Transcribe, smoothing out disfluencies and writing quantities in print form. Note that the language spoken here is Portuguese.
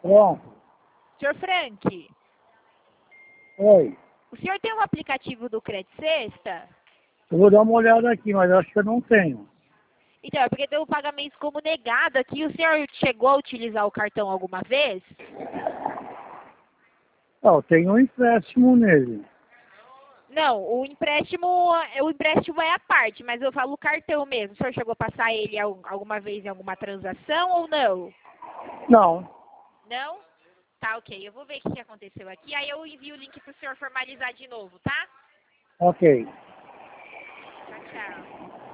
Pronto. Senhor Frank, Oi. o senhor tem um aplicativo do Crédito Sexta? Eu vou dar uma olhada aqui, mas acho que eu não tenho. Então, é porque tem o pagamento como negado aqui. O senhor chegou a utilizar o cartão alguma vez? Ah, eu tenho um empréstimo nele. Não, o empréstimo é a parte, mas eu falo o cartão mesmo. O senhor chegou a passar ele alguma vez em alguma transação ou não? Não. Não? Tá, ok. Eu vou ver o que aconteceu aqui. Aí eu envio o link pro senhor formalizar de novo, tá? Ok. Tchau, tchau.